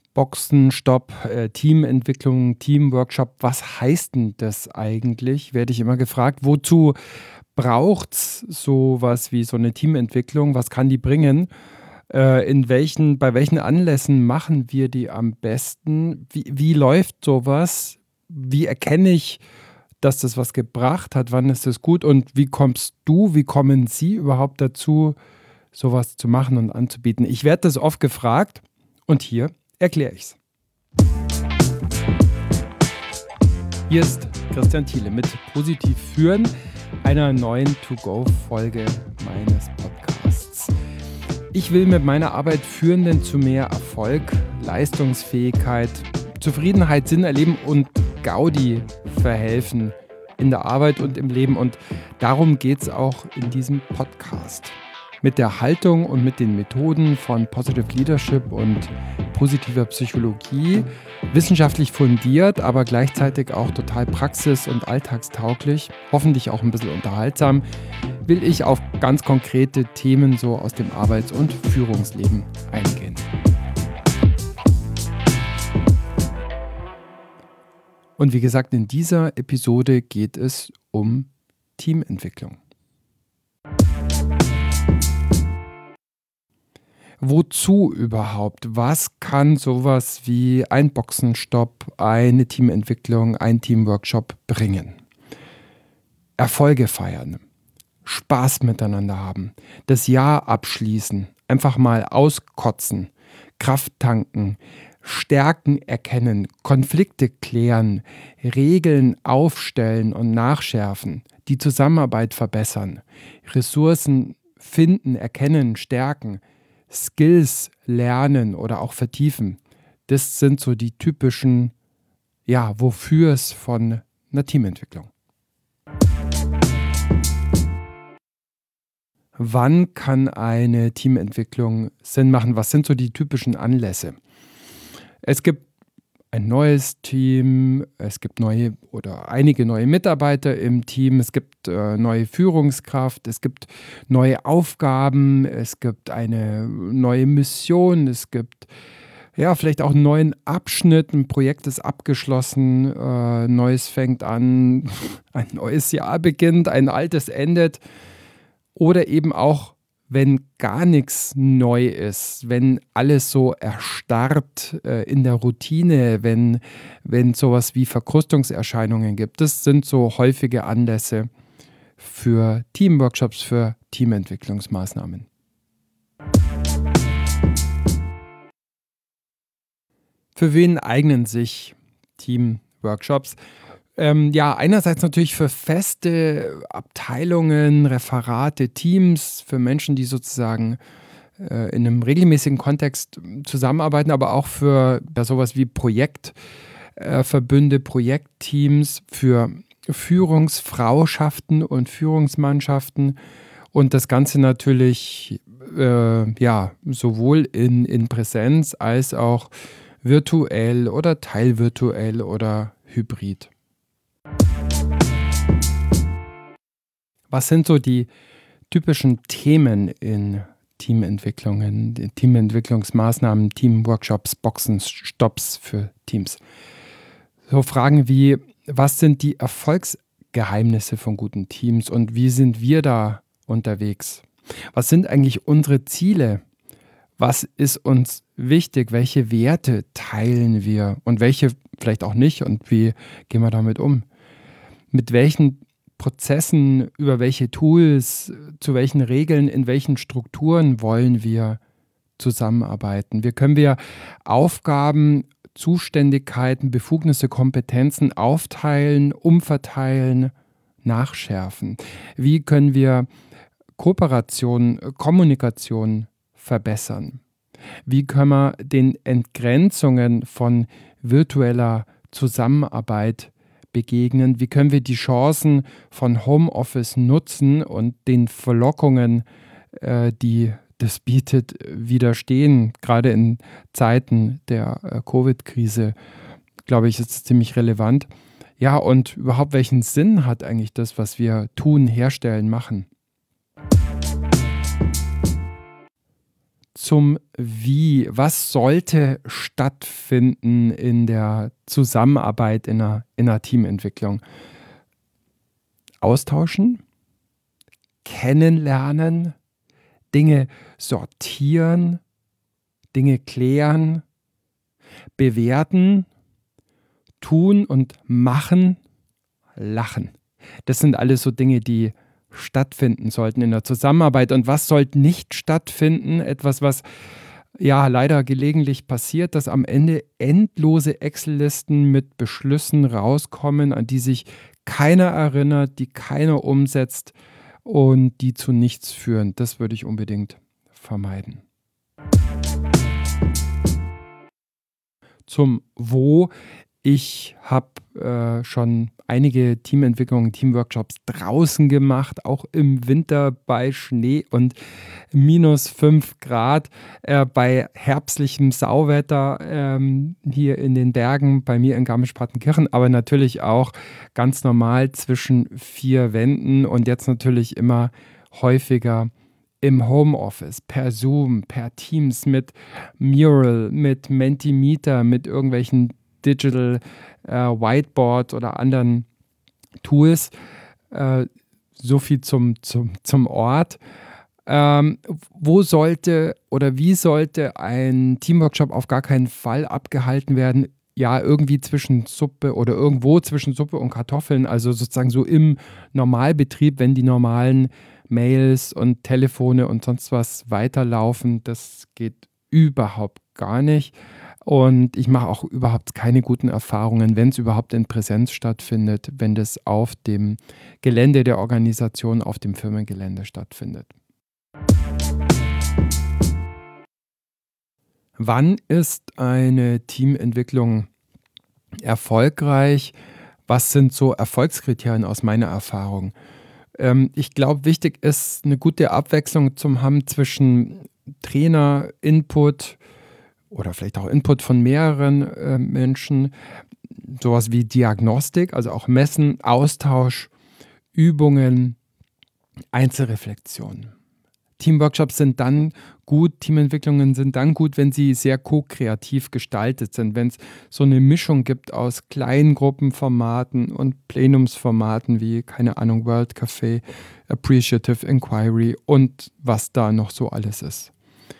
Boxenstopp, Teamentwicklung, Teamworkshop. Was heißt denn das eigentlich? Werde ich immer gefragt. Wozu braucht es sowas wie so eine Teamentwicklung? Was kann die bringen? Bei welchen Anlässen machen wir die am besten? Wie läuft sowas? Wie erkenne ich, dass das was gebracht hat? Wann ist das gut? Und wie kommen Sie überhaupt dazu, sowas zu machen und anzubieten? Ich werde das oft gefragt und hier erkläre ich es. Hier ist Christian Thiele mit Positiv Führen, einer neuen To-Go-Folge meines Podcasts. Ich will mit meiner Arbeit Führenden zu mehr Erfolg, Leistungsfähigkeit, Zufriedenheit, Sinn erleben und Gaudi verhelfen in der Arbeit und im Leben. Und darum geht es auch in diesem Podcast. Mit der Haltung und mit den Methoden von Positive Leadership und positiver Psychologie, wissenschaftlich fundiert, aber gleichzeitig auch total praxis- und alltagstauglich, hoffentlich auch ein bisschen unterhaltsam, will ich auf ganz konkrete Themen so aus dem Arbeits- und Führungsleben eingehen. Und wie gesagt, in dieser Episode geht es um Teamentwicklung. Wozu überhaupt? Was kann sowas wie ein Boxenstopp, eine Teamentwicklung, ein Teamworkshop bringen? Erfolge feiern, Spaß miteinander haben, das Jahr abschließen, einfach mal auskotzen, Kraft tanken, Stärken erkennen, Konflikte klären, Regeln aufstellen und nachschärfen, die Zusammenarbeit verbessern, Ressourcen finden, erkennen, stärken, Skills lernen oder auch vertiefen. Das sind so die typischen, Wofürs von einer Teamentwicklung. Wann kann eine Teamentwicklung Sinn machen? Was sind so die typischen Anlässe? Es gibt ein neues Team, es gibt neue oder einige neue Mitarbeiter im Team, es gibt neue Führungskraft, es gibt neue Aufgaben, es gibt eine neue Mission, es gibt vielleicht auch einen neuen Abschnitt, ein Projekt ist abgeschlossen, Neues fängt an, ein neues Jahr beginnt, ein altes endet oder eben auch wenn gar nichts neu ist, wenn alles so erstarrt in der Routine, wenn sowas wie Verkrustungserscheinungen gibt. Das sind so häufige Anlässe für Teamworkshops, für Teamentwicklungsmaßnahmen. Für wen eignen sich Teamworkshops? Einerseits natürlich für feste Abteilungen, Referate, Teams, für Menschen, die sozusagen in einem regelmäßigen Kontext zusammenarbeiten, aber auch für sowas wie Projektverbünde, Projektteams, für Führungsfrauschaften und Führungsmannschaften und das Ganze natürlich sowohl in Präsenz als auch virtuell oder teilvirtuell oder hybrid. Was sind so die typischen Themen in Teamentwicklungen, Teamentwicklungsmaßnahmen, Teamworkshops, Boxenstopps für Teams? So Fragen wie, was sind die Erfolgsgeheimnisse von guten Teams und wie sind wir da unterwegs? Was sind eigentlich unsere Ziele? Was ist uns wichtig? Welche Werte teilen wir und welche vielleicht auch nicht und wie gehen wir damit um? Mit welchen Prozessen, über welche Tools, zu welchen Regeln, in welchen Strukturen wollen wir zusammenarbeiten? Wie können wir Aufgaben, Zuständigkeiten, Befugnisse, Kompetenzen aufteilen, umverteilen, nachschärfen? Wie können wir Kooperation, Kommunikation verbessern? Wie können wir den Entgrenzungen von virtueller Zusammenarbeit begegnen? Wie können wir die Chancen von Homeoffice nutzen und den Verlockungen, die das bietet, widerstehen? Gerade in Zeiten der Covid-Krise, glaube ich, ist es ziemlich relevant. Ja, und überhaupt, welchen Sinn hat eigentlich das, was wir tun, herstellen, machen? zum Wie. Was sollte stattfinden in der Zusammenarbeit in einer Teamentwicklung? Austauschen, kennenlernen, Dinge sortieren, Dinge klären, bewerten, tun und machen, lachen. Das sind alles so Dinge, die stattfinden sollten in der Zusammenarbeit. Und was sollte nicht stattfinden? Etwas, was ja leider gelegentlich passiert, dass am Ende endlose Excel-Listen mit Beschlüssen rauskommen, an die sich keiner erinnert, die keiner umsetzt und die zu nichts führen. Das würde ich unbedingt vermeiden. Zum Wo. Ich habe schon einige Teamentwicklungen, Teamworkshops draußen gemacht, auch im Winter bei Schnee und -5 Grad, bei herbstlichem Sauwetter hier in den Bergen bei mir in Garmisch-Partenkirchen, aber natürlich auch ganz normal zwischen vier Wänden und jetzt natürlich immer häufiger im Homeoffice, per Zoom, per Teams, mit Mural, mit Mentimeter, mit irgendwelchen Digital Whiteboard oder anderen Tools. So viel zum Ort. Wo sollte oder wie sollte ein Teamworkshop auf gar keinen Fall abgehalten werden? Ja, irgendwie zwischen Suppe oder irgendwo zwischen Suppe und Kartoffeln, also sozusagen so im Normalbetrieb, wenn die normalen Mails und Telefone und sonst was weiterlaufen. Das geht überhaupt gar nicht. Und ich mache auch überhaupt keine guten Erfahrungen, wenn es überhaupt in Präsenz stattfindet, wenn das auf dem Gelände der Organisation, auf dem Firmengelände stattfindet. Wann ist eine Teamentwicklung erfolgreich? Was sind so Erfolgskriterien aus meiner Erfahrung? Ich glaube, wichtig ist, eine gute Abwechslung zu haben zwischen Trainer, Input oder vielleicht auch Input von mehreren Menschen, sowas wie Diagnostik, also auch Messen, Austausch, Übungen, Einzelreflexion. Teamworkshops sind dann gut, Teamentwicklungen sind dann gut, wenn sie sehr ko-kreativ gestaltet sind, wenn es so eine Mischung gibt aus Kleingruppenformaten und Plenumsformaten wie, keine Ahnung, World Café, Appreciative Inquiry und was da noch so alles ist.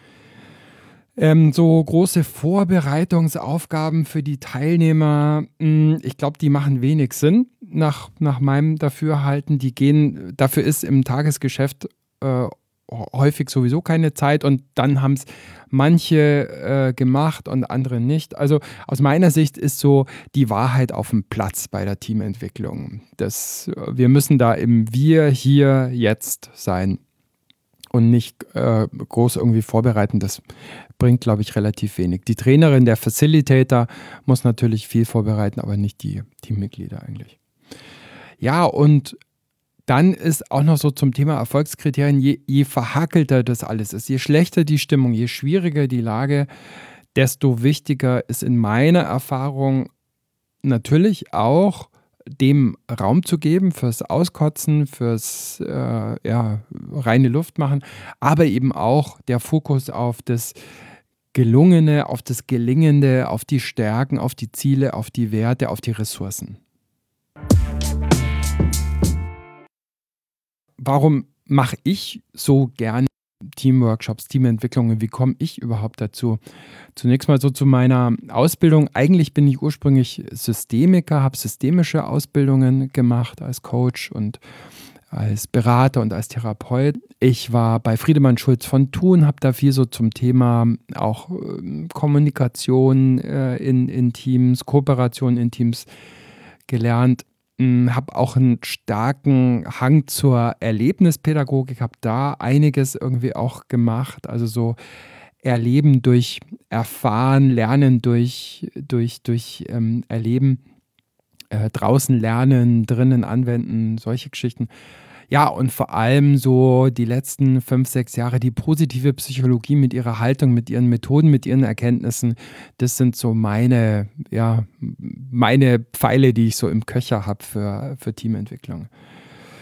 So große Vorbereitungsaufgaben für die Teilnehmer, ich glaube, die machen wenig Sinn, nach meinem Dafürhalten. Dafür ist im Tagesgeschäft häufig sowieso keine Zeit und dann haben es manche gemacht und andere nicht. Also aus meiner Sicht ist so die Wahrheit auf dem Platz bei der Teamentwicklung. Wir müssen da im Wir, hier, jetzt sein und nicht groß irgendwie vorbereiten. Das bringt, glaube ich, relativ wenig. Die Trainerin, der Facilitator muss natürlich viel vorbereiten, aber nicht die Teammitglieder eigentlich. Ja, und dann ist auch noch so zum Thema Erfolgskriterien, je verhackelter das alles ist, je schlechter die Stimmung, je schwieriger die Lage, desto wichtiger ist in meiner Erfahrung natürlich auch, dem Raum zu geben fürs Auskotzen, fürs reine Luft machen, aber eben auch der Fokus auf das Gelungene, auf das Gelingende, auf die Stärken, auf die Ziele, auf die Werte, auf die Ressourcen. Warum mache ich so gern Teamworkshops, Teamentwicklungen? Wie komme ich überhaupt dazu? Zunächst mal so zu meiner Ausbildung. Eigentlich bin ich ursprünglich Systemiker, habe systemische Ausbildungen gemacht als Coach und als Berater und als Therapeut. Ich war bei Friedemann Schulz von Thun, habe da viel so zum Thema auch Kommunikation in Teams, Kooperation in Teams gelernt. Habe auch einen starken Hang zur Erlebnispädagogik, habe da einiges irgendwie auch gemacht. Also so Erleben durch Erfahren, Lernen durch Erleben, draußen lernen, drinnen anwenden, solche Geschichten. Ja, und vor allem so die letzten 5, 6 Jahre die positive Psychologie mit ihrer Haltung, mit ihren Methoden, mit ihren Erkenntnissen, das sind so meine Pfeile, die ich so im Köcher habe für Teamentwicklung.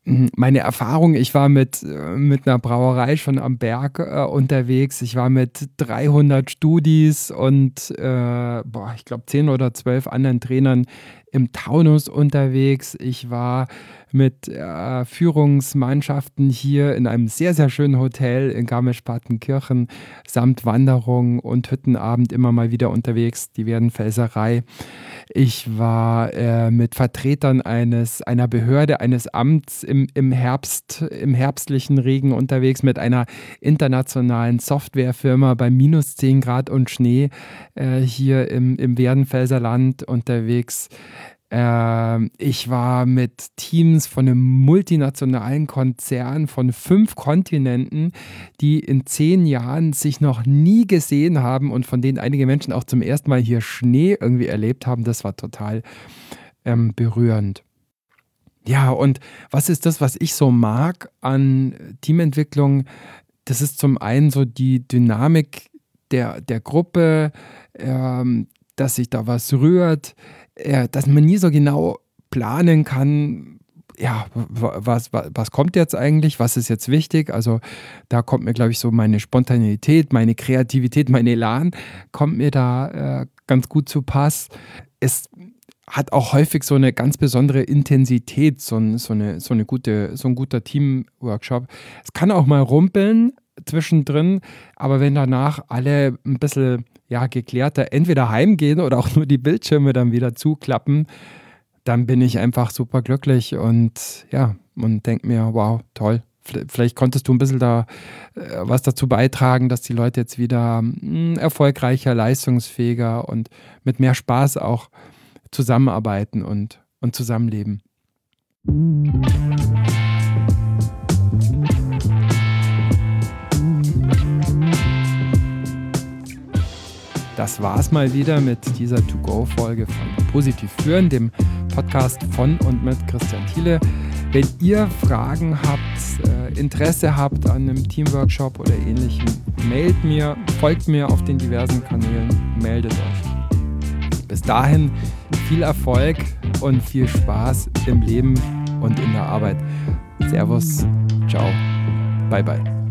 Meine Erfahrung, ich war mit einer Brauerei schon am Berg unterwegs. Ich war mit 300 Studis und ich glaube 10 oder 12 anderen Trainern im Taunus unterwegs. Ich war mit Führungsmannschaften hier in einem sehr, sehr schönen Hotel in Garmisch-Partenkirchen samt Wanderung und Hüttenabend immer mal wieder unterwegs, die Werdenfelserei. Ich war mit Vertretern einer Behörde, eines Amts im herbstlichen Regen unterwegs, mit einer internationalen Softwarefirma bei minus 10 Grad und Schnee hier im Werdenfelser Land unterwegs. Ich war mit Teams von einem multinationalen Konzern von 5 Kontinenten, die in 10 Jahren sich noch nie gesehen haben und von denen einige Menschen auch zum ersten Mal hier Schnee irgendwie erlebt haben. Das war total berührend. Ja, und was ist das, was ich so mag an Teamentwicklung? Das ist zum einen so die Dynamik der Gruppe, dass sich da was rührt, dass man nie so genau planen kann, ja, was kommt jetzt eigentlich, was ist jetzt wichtig. Also da kommt mir, glaube ich, so meine Spontanität, meine Kreativität, mein Elan, kommt mir da ganz gut zu Pass. Es hat auch häufig so eine ganz besondere Intensität, so ein guter Teamworkshop. Es kann auch mal rumpeln zwischendrin, aber wenn danach alle ein bisschen geklärter entweder heimgehen oder auch nur die Bildschirme dann wieder zuklappen, dann bin ich einfach super glücklich und denke mir, wow, toll. Vielleicht konntest du ein bisschen da was dazu beitragen, dass die Leute jetzt wieder erfolgreicher, leistungsfähiger und mit mehr Spaß auch zusammenarbeiten und zusammenleben. Das war's mal wieder mit dieser To-Go-Folge von Positiv Führen, dem Podcast von und mit Christian Thiele. Wenn ihr Fragen habt, Interesse habt an einem Teamworkshop oder Ähnlichem, mailt mir, folgt mir auf den diversen Kanälen, meldet euch. Bis dahin viel Erfolg und viel Spaß im Leben und in der Arbeit. Servus, ciao, bye bye.